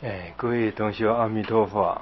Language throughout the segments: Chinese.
各位同学，阿弥陀佛。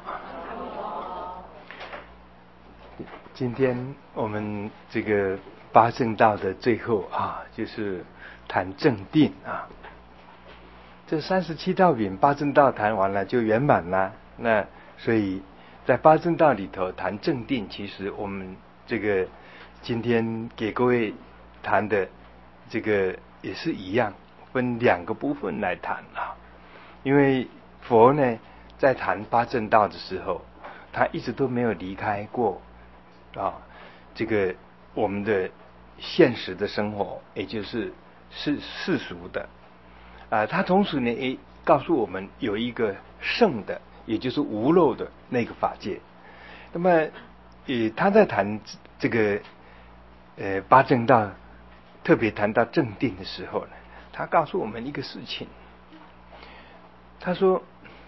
今天我们这个八正道的最后就是谈正定啊。这37道品八正道谈完了就圆满了。那所以在八正道里头谈正定，其实我们这个今天给各位谈的这个也是一样，分2个部分来谈啊。因为佛呢在谈八正道的时候，他一直都没有离开过这个我们的现实的生活，也就是世俗的他同时呢也告诉我们有一个圣的，也就是无漏的那个法界。那么他在谈这个八正道，特别谈到正定的时候呢，他告诉我们一个事情。他说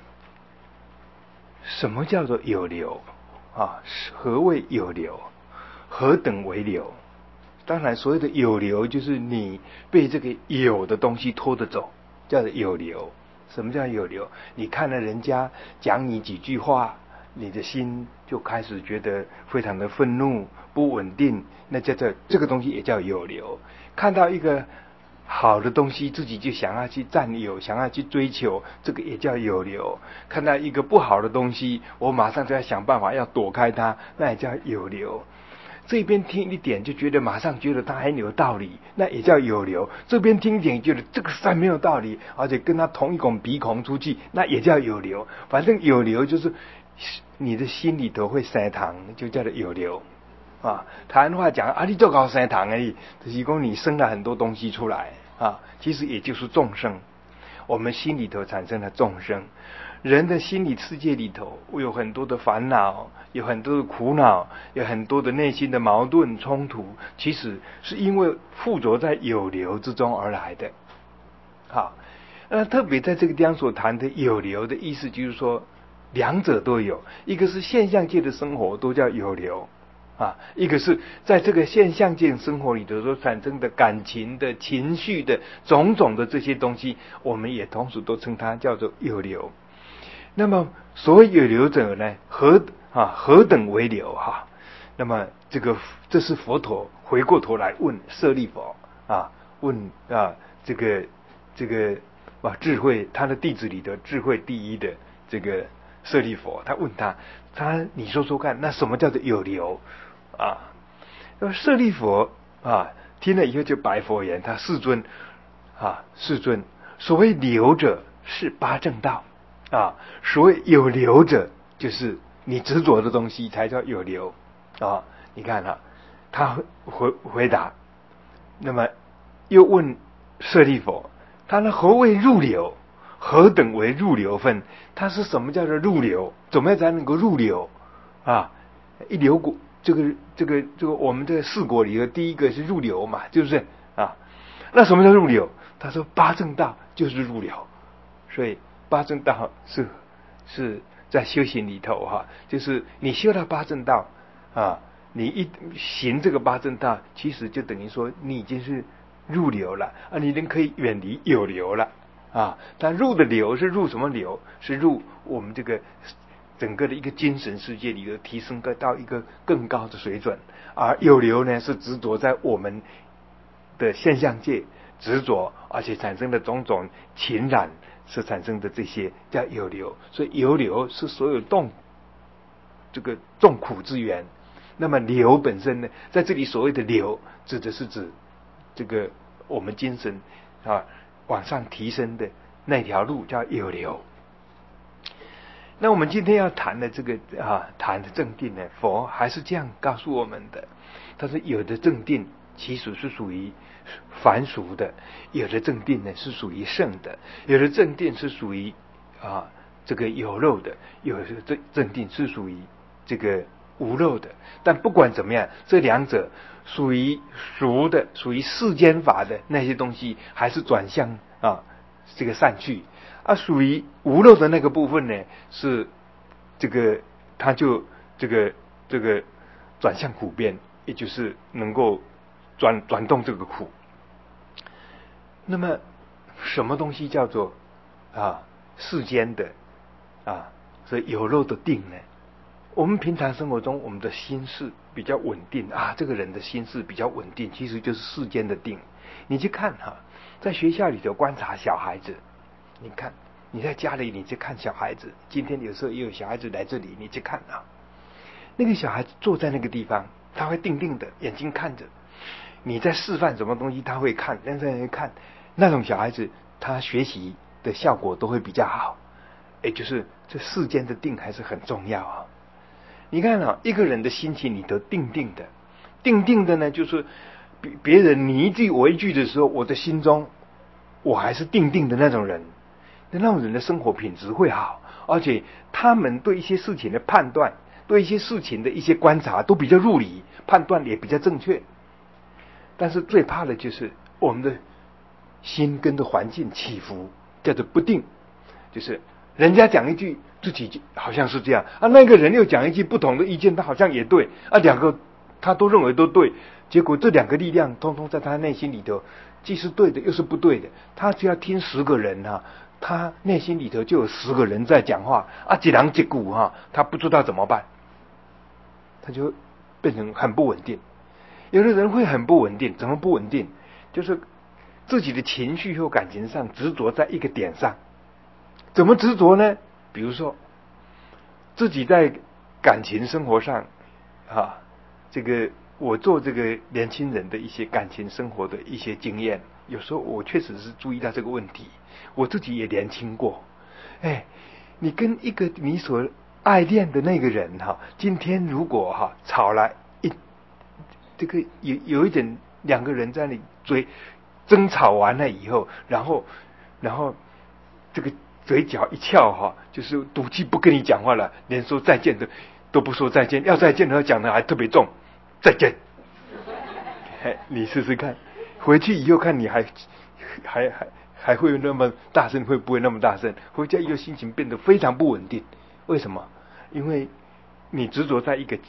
什么叫做有流何谓有流？何等为流？当然所谓的有流就是你被这个有的东西拖着走，叫做有流。什么叫有流？你看了人家讲你几句话，你的心就开始觉得非常的愤怒不稳定，那叫做这个东西也叫有流。看到一个好的东西自己就想要去占有，想要去追求，这个也叫有流。看到一个不好的东西，我马上就要想办法要躲开它，那也叫有流。这边听一点就觉得马上觉得它很有道理，那也叫有流。这边听一点觉得这个实在没有道理，而且跟他同一种鼻孔出去，那也叫有流。反正有流就是你的心里头会生糖，就叫做有流台湾话讲你就搞生糖而已，就是说你生了很多东西出来其实也就是众生。我们心里头产生了众生，人的心理世界里头有很多的烦恼，有很多的苦恼，有很多的内心的矛盾冲突，其实是因为附着在有流之中而来的。特别在这个地方所谈的有流的意思，就是说两者都有，一个是现象界的生活都叫有流一个是在这个现象界生活里头所产生的感情的情绪的种种的这些东西，我们也同时都称它叫做有流。那么所谓有流者呢，何等为流那么这是佛陀回过头来问舍利弗问这个智慧，他的弟子里的智慧第一的这个舍利弗，他问他你说说看，那什么叫做有流那么舍利弗听了以后就白佛言，他世尊所谓流者是八正道所谓有流者就是你执着的东西才叫有流你看他回答，那么又问舍利弗，他何谓入流？何等为入流分？他是什么叫做入流？怎么样才能够入流一流果，这个我们这4果里的第一个是入流嘛，是不是那什么叫入流？他说八正道就是入流。所以八正道是在修行里头就是你修到八正道你一行这个八正道，其实就等于说你已经是入流了你已经可以远离有流了但入的流是入什么流？是入我们这个整个的一个精神世界里头提升到一个更高的水准，而有流呢是执着在我们的现象界执着，而且产生的种种情染所产生的这些叫有流。所以有流是所有这个众苦之源。那么流本身呢，在这里所谓的流指的是指这个我们精神往上提升的那条路叫有流。那我们今天要谈的这个谈的正定呢，佛还是这样告诉我们的。他说有的正定其实是属于凡俗的，有的正定呢是属于圣的，有的正定是属于这个有漏的，有的正定是属于这个无漏的。但不管怎么样，这两者属于俗的，属于世间法的那些东西，还是转向这个善去属于无漏的那个部分呢，是这个它就这个转向苦边，也就是能够转动这个苦。那么什么东西叫做世间的啊。所以有漏的定呢，我们平常生活中我们的心事比较稳定啊，这个人的心事比较稳定，其实就是世间的定。你去看在学校里头观察小孩子，你看你在家里你去看小孩子，今天有时候也有小孩子来这里，你去看那个小孩子坐在那个地方，他会定定的眼睛看着你在示范什么东西，他会看，认真地看。那种小孩子他学习的效果都会比较好。就是这世间的定还是很重要你看一个人的心情里头定定的，定定的呢，就是别人你一句我一句的时候，我的心中我还是定定的那种人，那种人的生活品质会好，而且他们对一些事情的判断，对一些事情的一些观察都比较入理，判断也比较正确。但是最怕的就是我们的心跟着环境起伏，叫做不定，就是人家讲一句，自己好像是这样那个人又讲一句不同的意见，他好像也对两个他都认为都对，结果这两个力量通通在他内心里头，既是对的又是不对的。他只要听10个人他内心里头就有10个人在讲话一人一句他不知道怎么办，他就变成很不稳定。有的人会很不稳定，怎么不稳定？就是自己的情绪或感情上执着在一个点上。怎么执着呢？比如说自己在感情生活上这个我做这个年轻人的一些感情生活的一些经验，有时候我确实是注意到这个问题。我自己也年轻过，你跟一个你所爱恋的那个人今天如果吵来这个有一点两个人在那里争吵完了以后，然后这个嘴角一翘就是赌气不跟你讲话了，连说再见都不说再见，要再见的话讲的还特别重，再见。你试试看，回去以后看你还会那么大声，会不会那么大声？回家以后心情变得非常不稳定。为什么？因为你执着在一个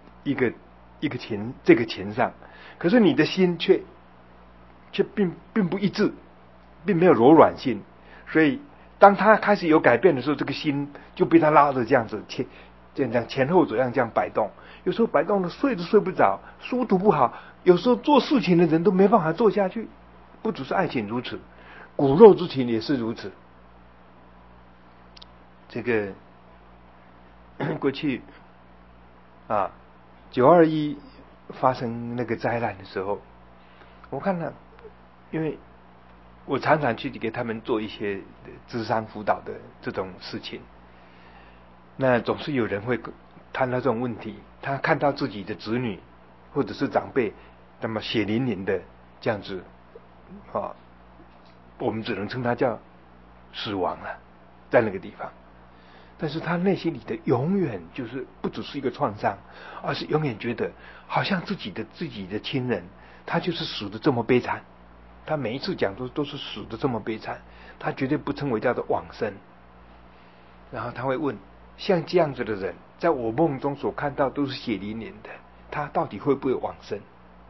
这个情上，可是你的心却并不一致，并没有柔软性。所以当他开始有改变的时候，这个心就被他拉着这样子这样前后左右这样摆动，有时候摆动的睡都睡不着，书读不好，有时候做事情的人都没办法做下去。不只是爱情如此，骨肉之情也是如此。这个过去921发生那个灾难的时候，我看了，因为我常常去给他们做一些諮商辅导的这种事情，那总是有人会谈到这种问题，他看到自己的子女或者是长辈那么血淋淋的这样子我们只能称他叫死亡了，在那个地方。但是他内心里的永远就是不只是一个创伤，而是永远觉得好像自己的亲人他就是死的这么悲惨，他每一次讲都是死的这么悲惨，他绝对不称为叫做往生。然后他会问，像这样子的人在我梦中所看到都是血淋淋的，他到底会不会往生？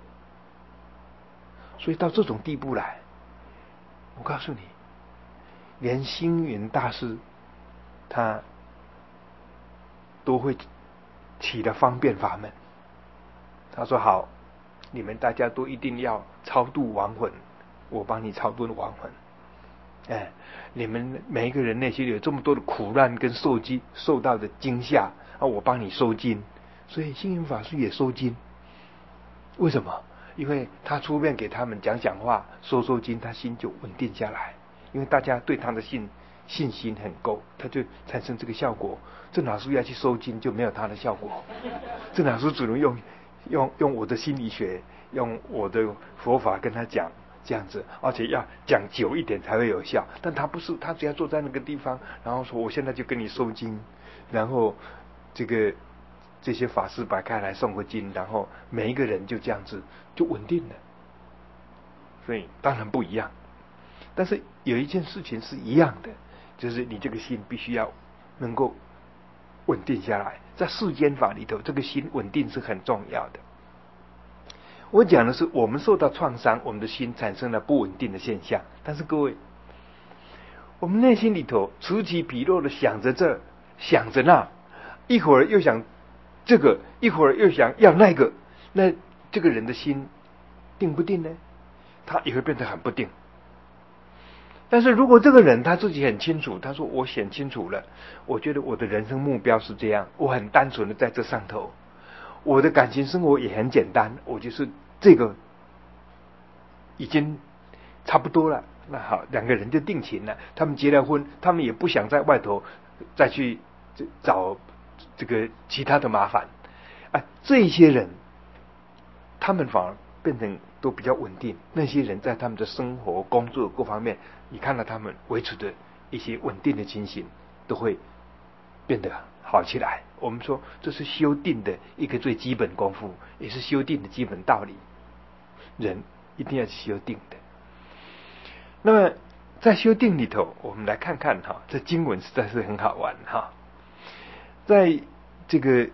所以到这种地步来，我告诉你，连星云大师他都会起了方便法门。他说好，你们大家都一定要超度亡魂，我帮你超度亡魂。你们每一个人内心有这么多的苦难跟受到的惊吓我帮你收金。所以星云法师也收金。为什么？因为他出面给他们讲话，收金，他心就稳定下来。因为大家对他的信心很够，他就产生这个效果。郑老师要去收金就没有他的效果，郑老师只能用我的心理学，用我的佛法跟他讲这样子，而且要讲久一点才会有效。但他不是，他只要坐在那个地方，然后说我现在就跟你收金，然后这些法师摆开来送个金，然后每一个人就这样子就稳定了。所以当然不一样，但是有一件事情是一样的，就是你这个心必须要能够稳定下来。在世间法里头，这个心稳定是很重要的。我讲的是我们受到创伤，我们的心产生了不稳定的现象。但是各位，我们内心里头此起彼落的想着这， 想着那，一会儿又想这个，一会儿又想要那个，那这个人的心定不定呢？他也会变得很不定。但是如果这个人他自己很清楚，他说我想清楚了，我觉得我的人生目标是这样，我很单纯的在这上头，我的感情生活也很简单，我就是这个已经差不多了。那好，两个人就定情了，他们结了婚，他们也不想在外头再去找这个其他的麻烦。这些人他们反而变成都比较稳定，那些人在他们的生活工作各方面，你看到他们维持的一些稳定的情形都会变得好起来。我们说这是修定的一个最基本功夫，也是修定的基本道理，人一定要去修定的。那么在修定里头，我们来看看这经文实在是很好玩在这个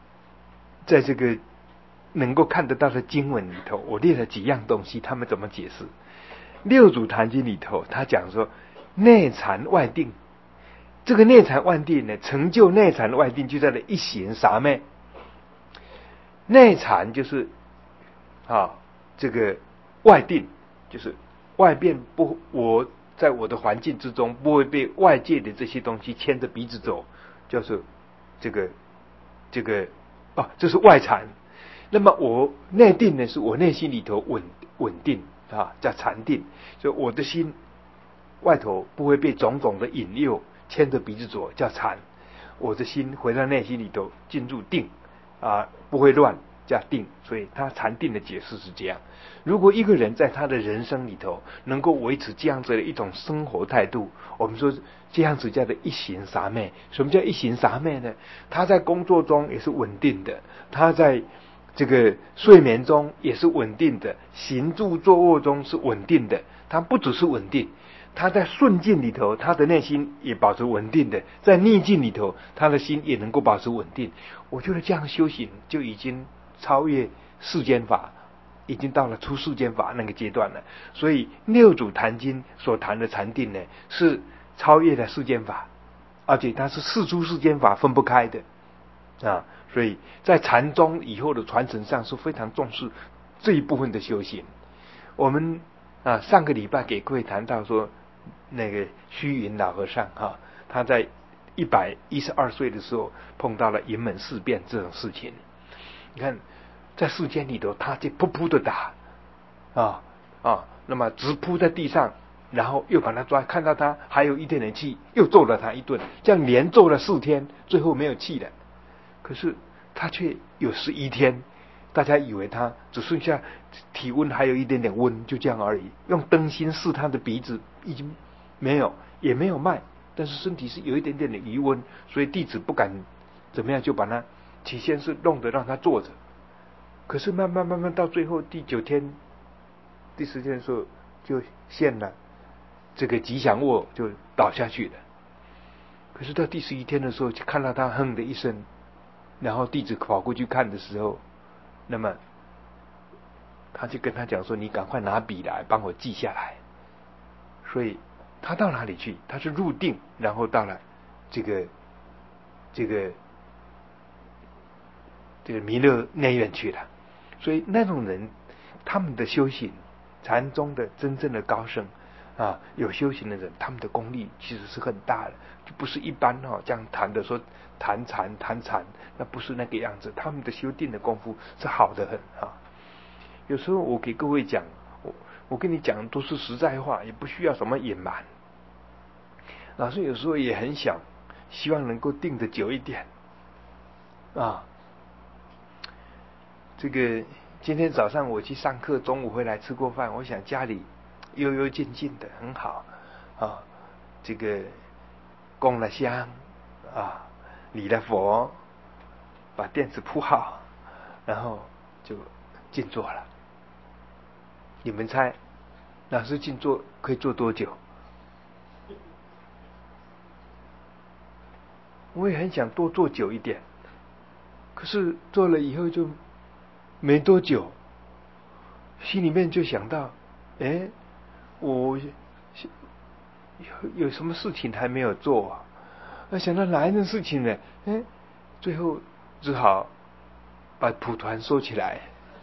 能够看得到的经文里头，我列了几样东西，他们怎么解释？六祖坛经里头，他讲说内禅外定，这个内禅外定呢，成就内禅外定就在那一行啥昧。内禅就是这个外定，就是外边不，我在我的环境之中不会被外界的这些东西牵着鼻子走，就是这个这是外禅。那么我内定呢，是我内心里头稳定叫禅定，所以我的心外头不会被种种的引诱牵着鼻子走，叫禅。我的心回到内心里头进入定不会乱，叫定。所以他禅定的解释是这样。如果一个人在他的人生里头能够维持这样子的一种生活态度，我们说这样子叫做一行傻昧。什么叫一行傻昧呢？他在工作中也是稳定的，他在这个睡眠中也是稳定的，行住坐卧中是稳定的。他不只是稳定，他在顺境里头，他的内心也保持稳定的；在逆境里头，他的心也能够保持稳定。我觉得这样修行就已经超越世间法，已经到了出世间法那个阶段了。所以六祖坛经所谈的禅定呢，是超越了世间法，而且它是世出世间法分不开的所以在禅宗以后的传承上是非常重视这一部分的修行。我们上个礼拜给各位谈到说，那个虚云老和尚他在112岁的时候碰到了云门事变这种事情。你看在世间里头，他就噗噗的打那么直扑在地上，然后又把他抓，看到他还有一点点气，又揍了他一顿，这样连揍了4天，最后没有气了。可是他却有11天，大家以为他只剩下体温还有一点点温，就这样而已。用灯芯试他的鼻子，已经没有，也没有脉，但是身体是有一点点的余温，所以弟子不敢怎么样，就把他起先是弄得让他坐着。可是慢慢到最后第9天、第10天的时候，就现了这个吉祥卧，就倒下去了。可是到第11天的时候，就看到他哼的一声。然后弟子跑过去看的时候，那么他就跟他讲说：“你赶快拿笔来帮我记下来。”所以他到哪里去？他是入定，然后到了这个弥勒内院去了。所以那种人，他们的修行，禅宗的真正的高僧有修行的人，他们的功力其实是很大的，就不是一般这样谈的说谈禅，那不是那个样子。他们的修定的功夫是好的很有时候我给各位讲，我跟你讲都是实在话，也不需要什么隐瞒。老师有时候也很想，希望能够定得久一点这个今天早上我去上课，中午回来吃过饭，我想家里幽幽静静的很好这个供了香礼了佛，把垫子铺好，然后就静坐了。你们猜老师静坐可以坐多久？我也很想多坐久一点，可是坐了以后就没多久，心里面就想到我有什么事情还没有做想到哪一件事情呢？最后只好把蒲团收起来，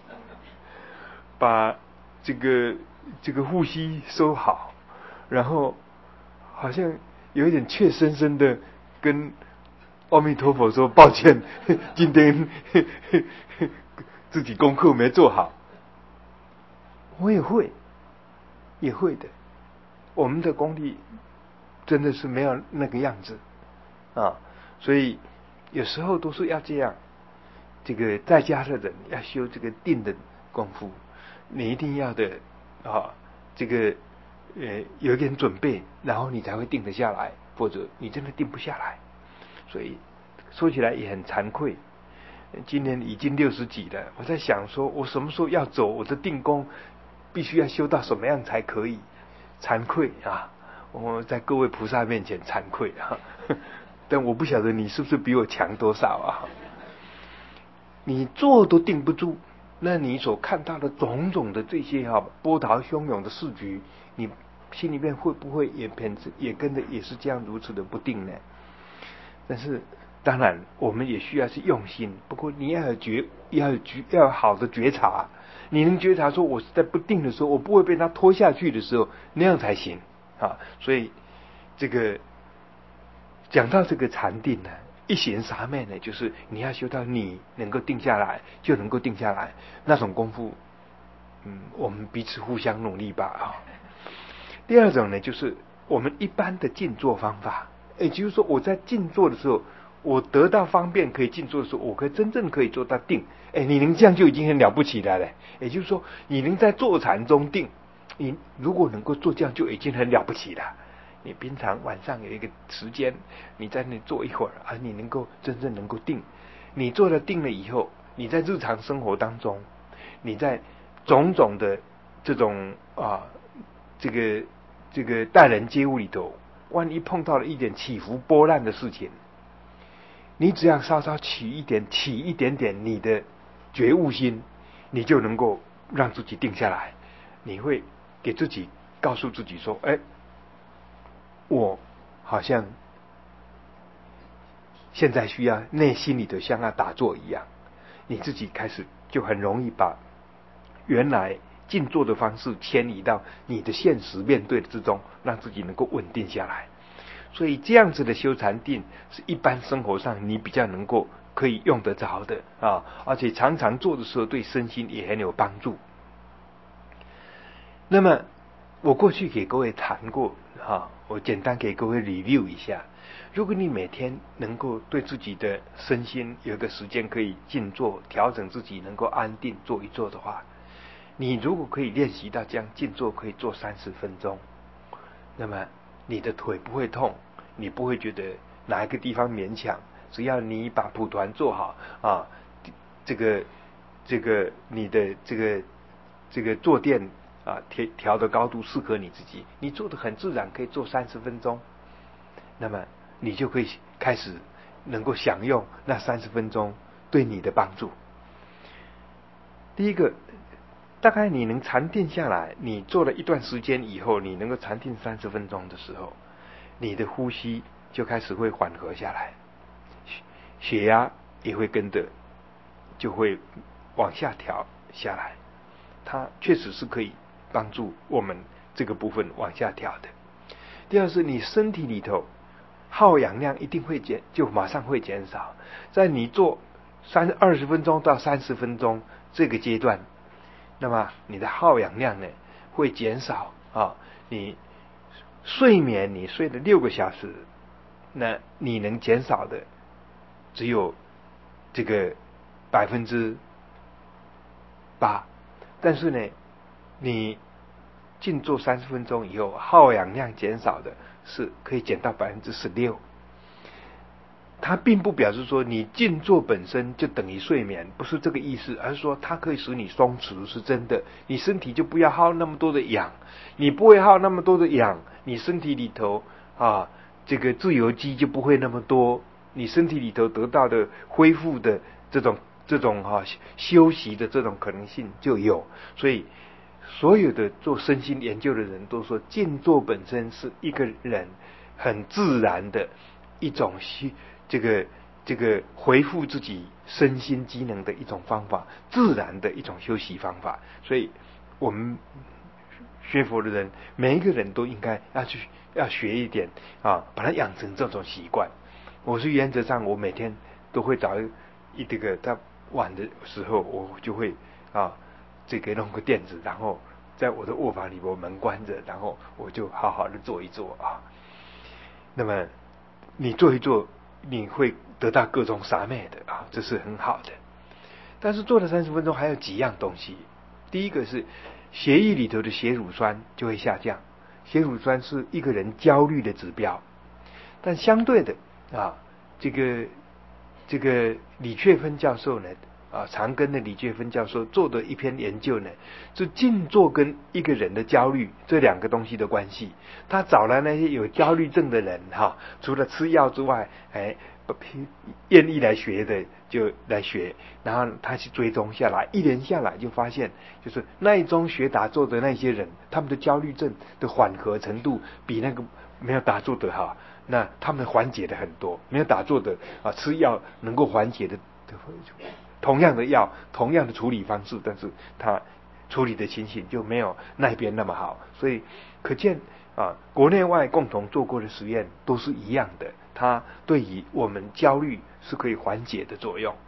把这个呼吸收好，然后好像有一点怯生生的跟阿弥陀佛说抱歉，今天自己功课没做好。我也会的，我们的功力真的是没有那个样子啊，所以有时候都是要这样。这个在家的人要修这个定的功夫，你一定要的啊，这个有一点准备，然后你才会定得下来，否则你真的定不下来。所以说起来也很惭愧，今年已经60几了，我在想说我什么时候要走，我的定功必须要修到什么样才可以？惭愧啊！我在各位菩萨面前惭愧啊！但我不晓得你是不是比我强多少啊？你做都定不住，那你所看到的种种的这些波涛汹涌的市局，你心里面会不会也跟着也是这样如此的不定呢？但是当然我们也需要是用心，不过你要有好的觉察，你能觉察说我是在不定的时候，我不会被它拖下去的时候，那样才行啊。所以这个讲到这个禅定呢，一行三昧呢，就是你要修到你能够定下来，就能够定下来那种功夫。我们彼此互相努力吧啊。第二种呢，就是我们一般的静坐方法，也就是说我在静坐的时候，我得到方便可以静坐的时候，我真正可以做到定。你能这样就已经很了不起了嘞。也就是说，你能在坐禅中定，你如果能够做这样，就已经很了不起了。你平常晚上有一个时间，你在那里坐一会儿，而你能够真正能够定。你做了定了以后，你在日常生活当中，你在种种的这种这个待人接物里头，万一碰到了一点起伏波澜的事情，你只要稍稍起一点点你的觉悟心，你就能够让自己定下来。你会给自己告诉自己说，我好像现在需要内心里头像要打坐一样，你自己开始就很容易把原来静坐的方式迁移到你的现实面对之中，让自己能够稳定下来。所以这样子的修禅定是一般生活上你比较能够可以用得着的啊，而且常常做的时候对身心也很有帮助。那么我过去给各位谈过我简单给各位 review 一下。如果你每天能够对自己的身心有个时间可以静坐，调整自己能够安定坐一坐的话，你如果可以练习到这样静坐可以坐30分钟，那么你的腿不会痛，你不会觉得哪一个地方勉强，只要你把蒲团做好这个你的这个坐垫调的高度适合你自己，你做的很自然，可以做30分钟，那么你就可以开始能够享用那30分钟对你的帮助。第一个，大概你能禅定下来，你做了一段时间以后，你能够禅定30分钟的时候，你的呼吸就开始会缓和下来，血压也会跟着就会往下调下来，它确实是可以帮助我们这个部分往下调的。第二是你身体里头耗氧量一定会就马上会减少，在你做20分钟到30分钟这个阶段，那么你的耗氧量呢会减少你睡眠你睡了6个小时，那你能减少的只有这个8%，但是呢你静坐30分钟以后，耗氧量减少的是可以减到16%。它并不表示说你静坐本身就等于睡眠，不是这个意思，而是说它可以使你松弛，是真的。你身体就不要耗那么多的氧，你不会耗那么多的氧，你身体里头这个自由基就不会那么多，你身体里头得到的恢复的这种休息的这种可能性就有。所以所有的做身心研究的人都说，静坐本身是一个人很自然的一种这个恢复自己身心机能的一种方法，自然的一种休息方法。所以我们学佛的人，每一个人都应该要学一点啊，把它养成这种习惯。我是原则上，我每天都会找这个在晚的时候，我就会这个弄个垫子，然后在我的卧房里，我门关着，然后我就好好的坐一坐啊。那么你坐一坐，你会得到各种傻妹的啊，这是很好的。但是坐了30分钟，还有几样东西。第一个是血液里头的血乳酸就会下降，血乳酸是一个人焦虑的指标。但相对的这个李确芬教授呢，长庚的李确芬教授做的一篇研究呢，是静坐跟一个人的焦虑这两个东西的关系。他找了那些有焦虑症的人除了吃药之外，愿意来学的就来学，然后他去追踪下来，1年下来就发现，就是那一宗学打坐的那些人，他们的焦虑症的缓和程度比那个没有打坐的那他们缓解的很多。没有打坐的吃药能够缓解的，同样的药，同样的处理方式，但是他处理的情形就没有那边那么好。所以可见国内外共同做过的实验都是一样的，它对于我们焦虑是可以缓解的作用。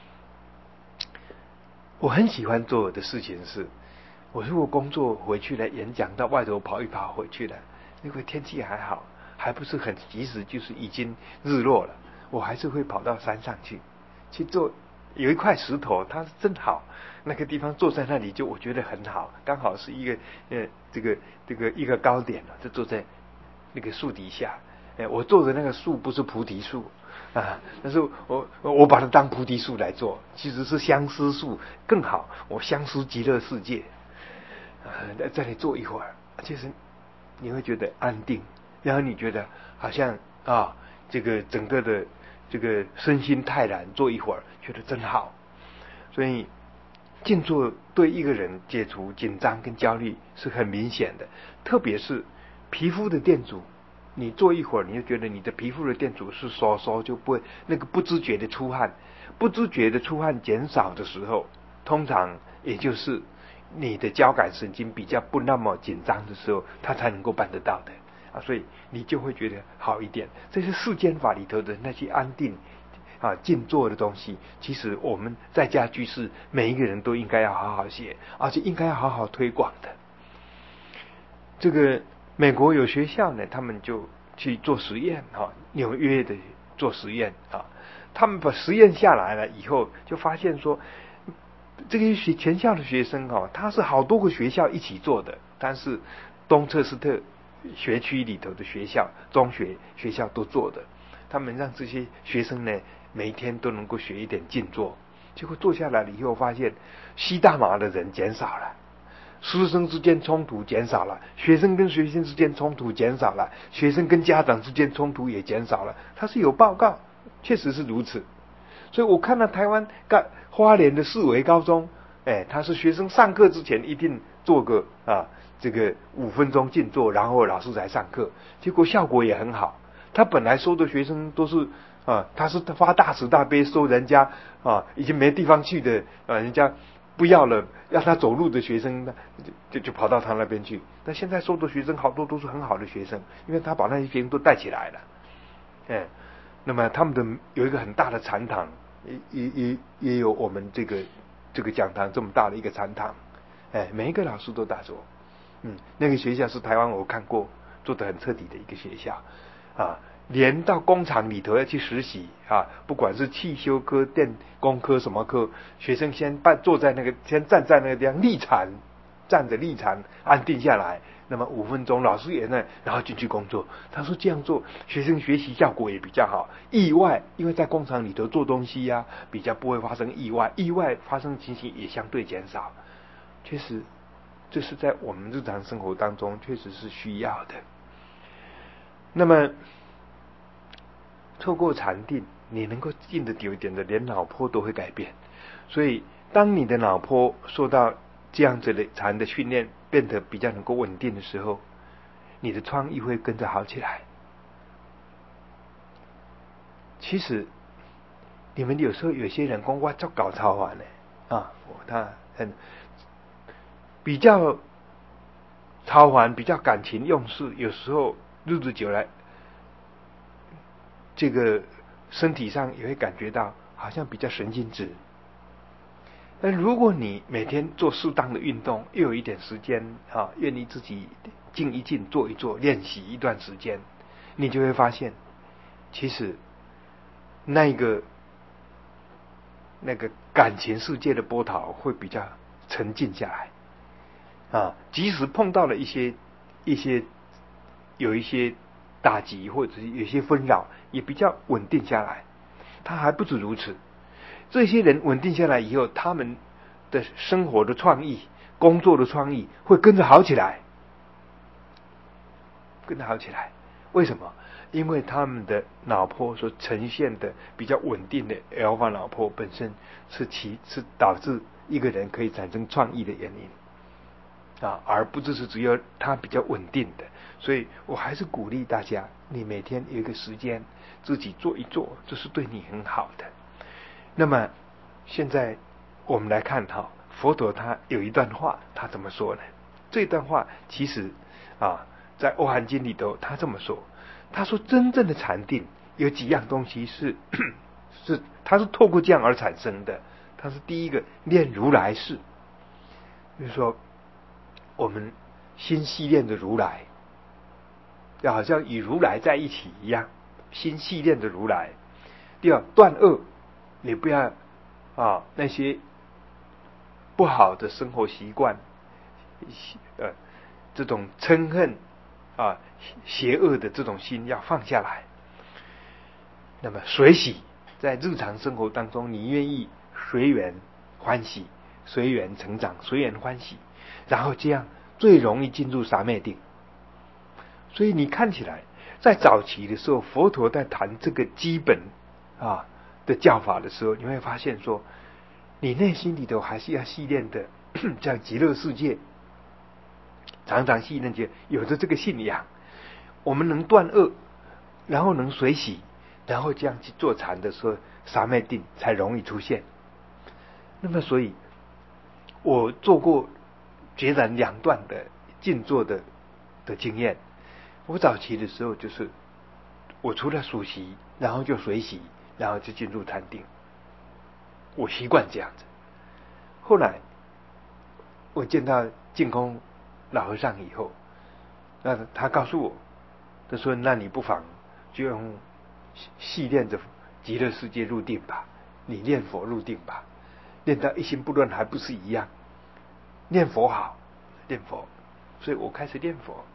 我很喜欢做的事情是，我如果工作回去了，演讲到外头跑一跑回去了，那个天气还好，还不是很及时，就是已经日落了，我还是会跑到山上去做。有一块石头，它是真好，那个地方坐在那里就我觉得很好，刚好是一个一个高点就坐在那个树底下。我坐的那个树不是菩提树但是我把它当菩提树来做，其实是相思树更好。我相思极乐世界在这里坐一会儿，其实你会觉得安定，然后你觉得好像这个整个的这个身心泰然，坐一会儿觉得真好。所以静坐对一个人解除紧张跟焦虑是很明显的，特别是皮肤的电阻。你坐一会儿，你就觉得你的皮肤的电阻是收就不会那个不知觉的出汗，不知觉的出汗减少的时候，通常也就是你的交感神经比较不那么紧张的时候，它才能够办得到的所以你就会觉得好一点。这是世间法里头的那些安定静坐的东西，其实我们在家居士每一个人都应该要好好学，而且应该要好好推广的。这个美国有学校呢，他们就去做实验纽约的做实验他们把实验下来了以后，就发现说，这个全校的学生他是好多个学校一起做的，但是东彻斯特学区里头的学校，中学学校都做的。他们让这些学生呢，每一天都能够学一点静坐，结果坐下来了以后，发现吸大麻的人减少了。师生之间冲突减少了，学生跟学生之间冲突减少了，学生跟家长之间冲突也减少了。它是有报告，确实是如此。所以我看到台湾花莲的四维高中，他是学生上课之前一定做个这个5分钟静坐，然后老师才上课，结果效果也很好。他本来收的学生都是他是发大慈大悲收人家已经没地方去的人家不要了，让他走路的学生就跑到他那边去。那现在收的学生好多都是很好的学生，因为他把那些学生都带起来了。那么他们的有一个很大的禅堂，也有我们这个讲堂这么大的一个禅堂。每一个老师都打坐。那个学校是台湾我看过做得很彻底的一个学校连到工厂里头要去实习不管是汽修科、电工科什么科，学生先坐在那个，先站在那个地方立禅，站着立禅，安定下来。那么5分钟，老师也呢，然后进去工作。他说这样做，学生学习效果也比较好。意外，因为在工厂里头做东西比较不会发生意外，意外发生的情形也相对减少。确实，这是在我们日常生活当中确实是需要的。那么透过禅定，你能够静得久一点的，连脑波都会改变。所以当你的脑波受到这样子的禅的训练，变得比较能够稳定的时候，你的创意会跟着好起来。 其实你们有时候有些人讲我做搞超完呢他很比较超凡，比较感情用事，有时候日子久了，这个身体上也会感觉到好像比较神经质。但如果你每天做适当的运动，又有一点时间愿意自己静一静，做一做，练习一段时间，你就会发现，其实那个感情世界的波涛会比较沉静下来即使碰到了一些有一些打击或者是有一些纷扰，也比较稳定下来。他还不止如此，这些人稳定下来以后，他们的生活的创意、工作的创意会跟着好起来，为什么？因为他们的脑波所呈现的比较稳定的 alpha 脑波本身是导致一个人可以产生创意的原因而不只有它比较稳定的。所以我还是鼓励大家，你每天有一个时间自己做一做，这是对你很好的。那么现在我们来看佛陀他有一段话，他怎么说呢？这段话其实在《阿含经》里头他这么说，他说真正的禅定有几样东西是它是透过这样而产生的。他是第一个练如来事，就是说我们心系练的如来，要好像与如来在一起一样，心系练的如来。第二，断恶，你不要那些不好的生活习惯，这种嗔恨邪恶的这种心要放下来。那么随喜，在日常生活当中，你愿意随缘欢喜，随缘成长，随缘欢喜，然后这样最容易进入三昧定。所以你看起来，在早期的时候，佛陀在谈这个基本的教法的时候，你会发现说，你内心里头还是要系练的，像极乐世界，常常系练着有着这个信仰，我们能断恶，然后能随喜，然后这样去坐禅的时候，三昧定才容易出现。那么所以我做过截然两段的静坐的经验。我早期的时候就是我除了数息，然后就随喜，然后就进入禅定，我习惯这样子。后来我见到净空老和尚以后，那他告诉我，他说那你不妨就用细练着极乐世界入定吧，你念佛入定吧，念到一心不乱还不是一样？念佛好，念佛，所以我开始念佛。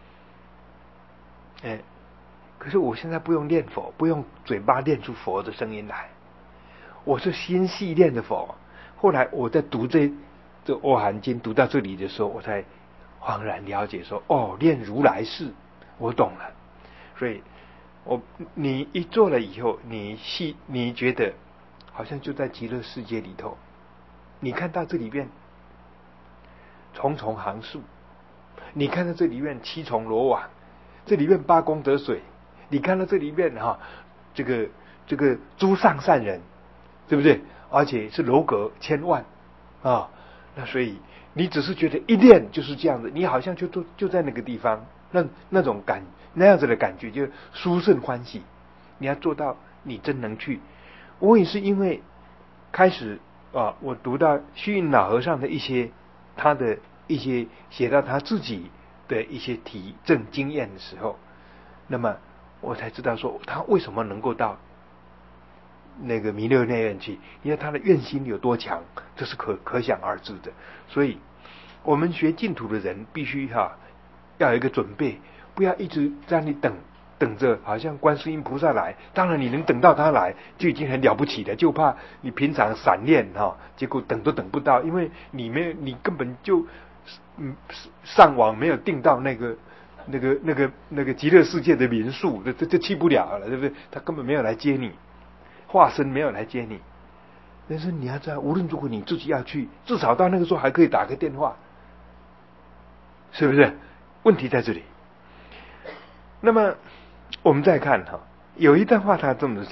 可是我现在不用念佛，不用嘴巴念出佛的声音来，我是心系念的佛。后来我在读这《阿含经》读到这里的时候，我才恍然了解说，念如来事，我懂了。所以你一做了以后，你觉得好像就在极乐世界里头，你看到这里面重重行树，你看到这里面七重罗网，这里面八功德水，你看到这里面这个诸上善人，对不对？而且是楼阁千万那所以你只是觉得一念就是这样子，你好像就在那个地方，那种那样子的感觉就殊胜欢喜。你要做到你真能去。我也是因为开始我读到虚云老和尚的他的一些写到他自己的一些体证经验的时候，那么我才知道说他为什么能够到那个弥勒内院去，因为他的愿心有多强，这是可想而知的。所以我们学净土的人必须要有一个准备，不要一直在那里等着好像观世音菩萨来。当然你能等到他来就已经很了不起了，就怕你平常散念结果等都等不到，因为你根本就上网没有订到那个极乐世界的民宿，这去不了了，对不对？他根本没有来接你，化身没有来接你。但是你要知道，无论如果你自己要去，至少到那个时候还可以打个电话，是不是？问题在这里。那么我们再看有一段话他这么讲，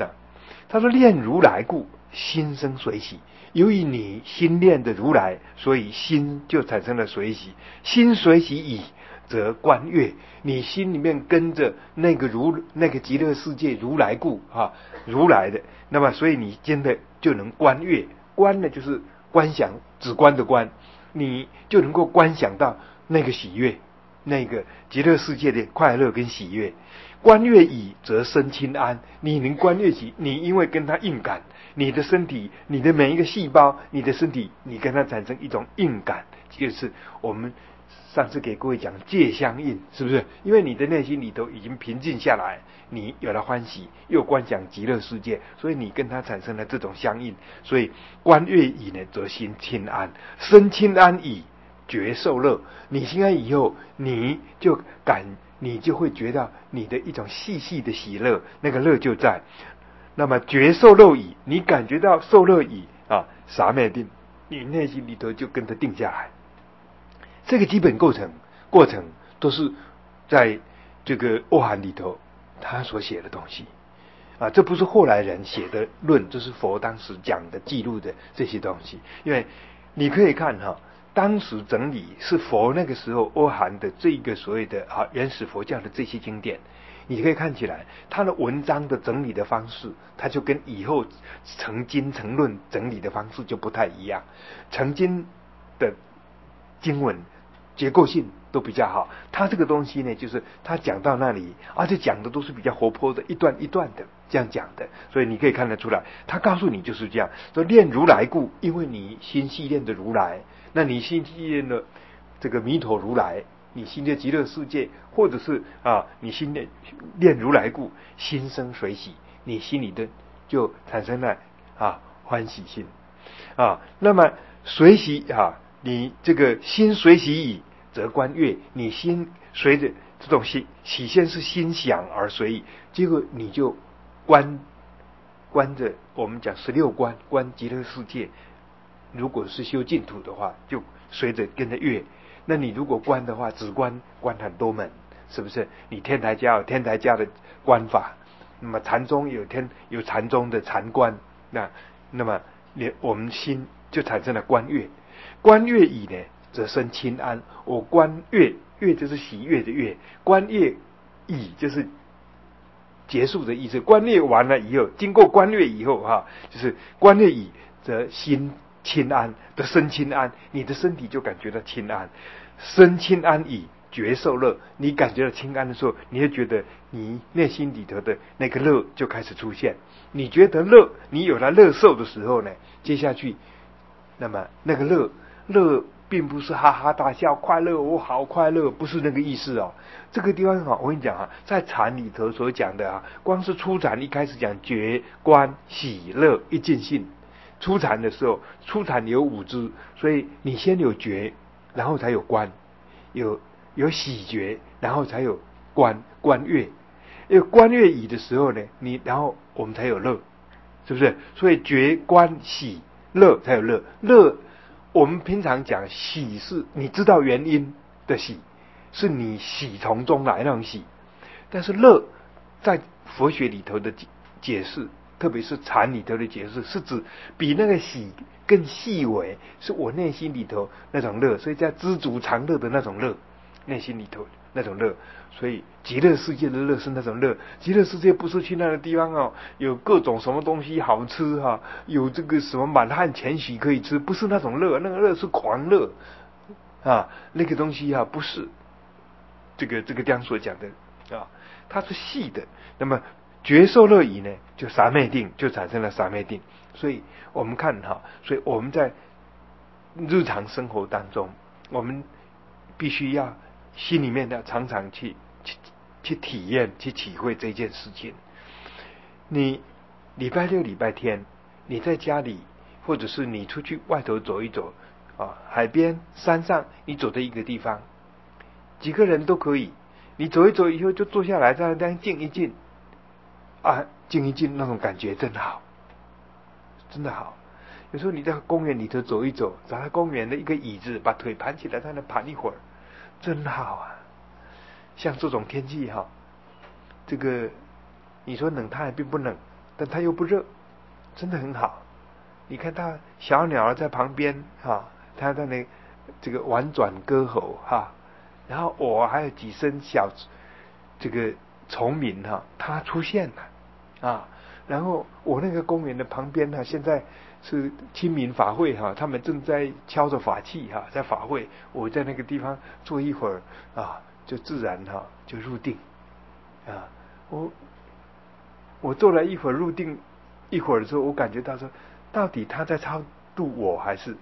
他说恋如来故，心生随喜。由于你心恋的如来，所以心就产生了随喜。心随喜矣，则观乐。你心里面跟着那个极乐世界如来故如来的，那么所以你真的就能观乐。观呢就是观想，指观的观，你就能够观想到那个喜悦，那个极乐世界的快乐跟喜悦。观乐矣，则身轻安。你能观乐起，你因为跟他应感，你的身体，你的每一个细胞，你的身体，你跟他产生一种应感，就是我们上次给各位讲戒相应，是不是？因为你的内心里头已经平静下来，你有了欢喜，又观想极乐世界，所以你跟他产生了这种相应。所以观乐矣呢，则心轻安。身轻安矣，觉受乐。你心安以后，你就会觉到你的一种细细的喜乐，那个乐就在。那么觉受乐矣，你感觉到受乐矣傻灭定，你内心里头就跟着定下来。这个基本过程都是在这个欧涵里头他所写的东西这不是后来人写的论，这是佛当时讲的记录的这些东西。因为你可以看当时整理是佛那个时候欧涵的这个所谓的原始佛教的这些经典，你可以看起来他的文章的整理的方式，他就跟以后成经成论整理的方式就不太一样。成经的经文结构性都比较好，他这个东西呢，就是他讲到那里，而且讲的都是比较活泼的，一段一段的这样讲的，所以你可以看得出来，他告诉你就是这样，说恋如来故，因为你心系恋的如来，那你心系恋的这个弥陀如来，你心的极乐世界，或者是你心恋如来故，心生随喜，你心里的就产生了欢喜心那么随喜你这个心随喜矣，则观乐。你心随着这种起先是心想而随意，结果你就观着我们讲16观极乐世界。如果是修净土的话，就随着跟着乐。那你如果观的话，只观很多门，是不是？你天台家有天台家的观法，那么禅宗有禅宗的禅观，那么我们心就产生了观乐。观乐矣呢，则生轻安。我观乐，乐就是喜悦的乐，观乐矣就是结束的意思。观乐完了以后，经过观乐以后就是观乐矣，则心轻安，则身轻安，你的身体就感觉到轻安。身轻安矣，觉受乐。你感觉到轻安的时候，你会觉得你内心里头的那个乐就开始出现。你觉得乐，你有了乐受的时候呢，接下去那么那个乐并不是哈哈大笑快乐，我好快乐，不是那个意思这个地方我跟你讲在禅里头所讲的光是初禅一开始讲觉观喜乐一尽性。初禅的时候，初禅有5支，所以你先有觉，然后才有观，有喜觉，然后才有观乐。因为观乐已的时候呢，然后我们才有乐，是不是？所以觉观喜乐才有乐。我们平常讲喜是你知道原因的喜，是你喜从中来那种喜。但是乐在佛学里头的解释，特别是禅里头的解释，是指比那个喜更细微，是我内心里头那种乐，所以叫知足常乐的那种乐，内心里头那种乐。所以极乐世界的乐是那种乐。极乐世界不是去那个地方有各种什么东西好吃有这个什么满汉全席可以吃，不是那种乐，那个乐是狂乐那个东西不是这个地所讲的它是细的。那么觉受乐矣呢，就三昧定，就产生了三昧定。所以我们看所以我们在日常生活当中，我们必须要心里面要常常去体验、去体会这件事情。你礼拜六、礼拜天，你在家里，或者是你出去外头走一走海边、山上，你走的一个地方，几个人都可以。你走一走以后，就坐下来，在那静一静静一静，那种感觉真好，真的好。有时候你在公园里头走一走，找到公园的一个椅子，把腿盘起来，在那盘一会儿，真好像这种天气这个你说冷它也并不冷但它又不热，真的很好。你看它小鸟在旁边它在那这个婉转歌喉然后我还有几声小这个虫鸣它出现了然后我那个公园的旁边现在是清明法会他们正在敲着法器在法会，我在那个地方坐一会儿就自然就入定我坐了一会儿入定一会儿的时候，我感觉到说，到底他在超度我，还是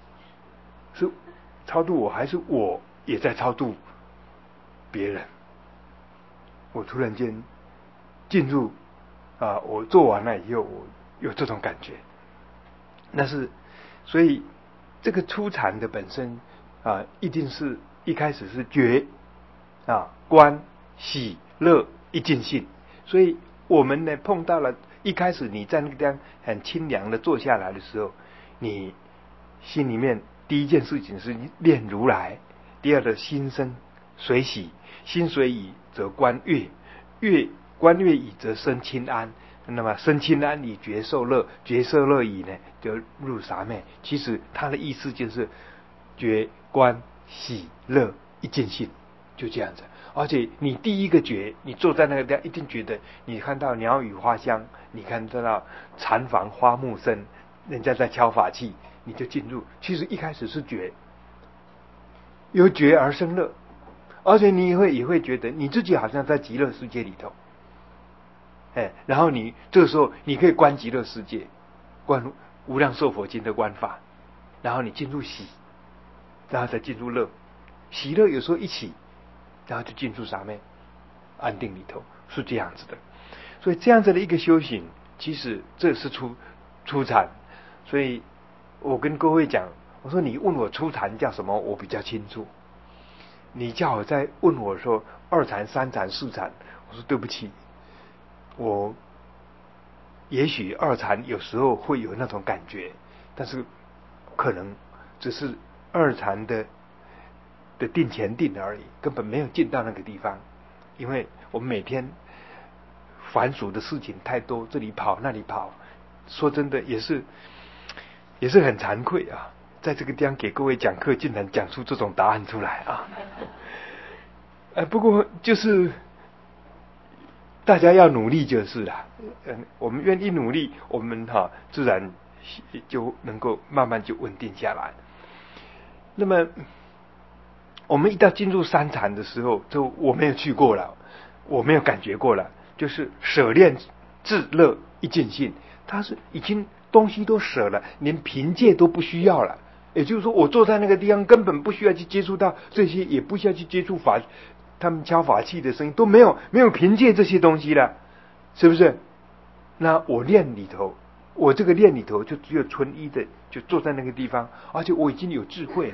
超度我，还是我也在超度别人？我突然间进入我做完了以后，我有这种感觉。那是所以这个初禅的本身一定是一开始是觉观喜乐一尽性，所以我们呢碰到了一开始你在那个地方很清凉的坐下来的时候，你心里面第一件事情是念如来，第二的心生随喜，心随喜则观悦，观悦已则生清安，那么生清安以觉受乐，觉受乐以呢就入傻昧。其实它的意思就是觉观喜乐一尽性，就这样子。而且你第一个觉，你坐在那个地方一定觉得你看到鸟语花香，你看到禅房花木生，人家在敲法器，你就进入。其实一开始是觉，由觉而生乐，而且你也会觉得你自己好像在极乐世界里头。然后你这个时候你可以观极乐世界，观无量寿佛经的观法，然后你进入喜，然后再进入乐，喜乐有时候一起，然后就进入傻昧安定里头，是这样子的。所以这样子的一个修行，其实这是初禅。所以我跟各位讲，我说你问我初禅叫什么，我比较清楚。你叫我再问我说二禅、三禅、四禅，我说对不起，我也许二禅有时候会有那种感觉，但是可能只是二禅的定前定而已，根本没有进到那个地方。因为我们每天繁琐的事情太多，这里跑那里跑，说真的也是很惭愧在这个地方给各位讲课，竟然讲出这种答案出来不过就是大家要努力就是了。我们愿意努力，我们自然就能够慢慢就稳定下来。那么我们一到进入三禅的时候，就我没有去过了，我没有感觉过了，就是舍恋自乐一尽性，他是已经东西都舍了，连凭借都不需要了。也就是说，我坐在那个地方根本不需要去接触到这些，也不需要去接触他们敲法器的声音，都没有凭借这些东西了，是不是？那我练里头，我这个练里头就只有纯一的，就坐在那个地方，而且我已经有智慧了，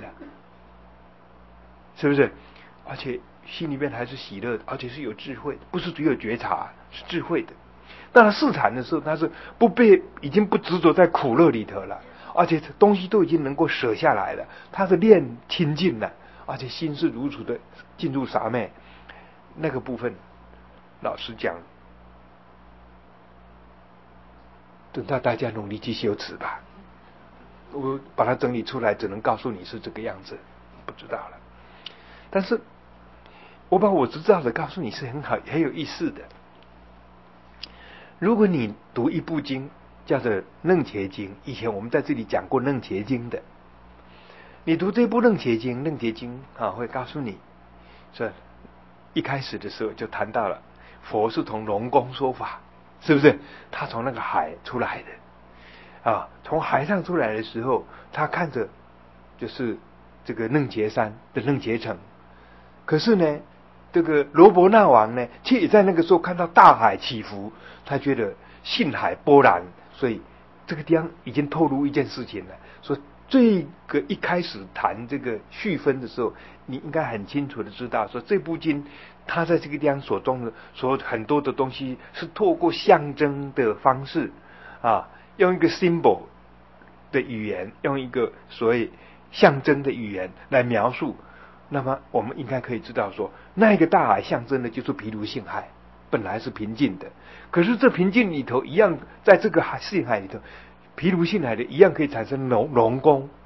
是不是？而且心里面还是喜乐的，而且是有智慧的，不是只有觉察，是智慧的。当然四禅的时候，他是已经不执着在苦乐里头了，而且东西都已经能够舍下来了，他是练清净了，而且心是如此的进入傻昧。那个部分老实讲，等到大家努力去修持吧，我把它整理出来，只能告诉你是这个样子，不知道了。但是我把我知道的告诉你是很好很有意思的。如果你读一部经叫做《楞伽经》，以前我们在这里讲过《楞伽经》的，你读这部《楞伽经》，《楞伽经》会告诉你说，一开始的时候就谈到了佛是从龙宫说法，是不是？他从那个海出来的从海上出来的时候，他看着就是这个楞伽山的楞伽城，可是呢，这个罗伯那王呢，却也在那个时候看到大海起伏，他觉得信海波澜，所以这个地方已经透露一件事情了，说这个一开始谈这个续分的时候，你应该很清楚的知道，说这部经它在这个地方所中的所很多的东西是透过象征的方式用一个 symbol 的语言，用一个所谓象征的语言来描述。那么我们应该可以知道说，那个大海象征的就是毗卢性海， 本来是平静的，可是这平静里头一样，在这个性海里头，毗卢性海的一样可以产生龙宫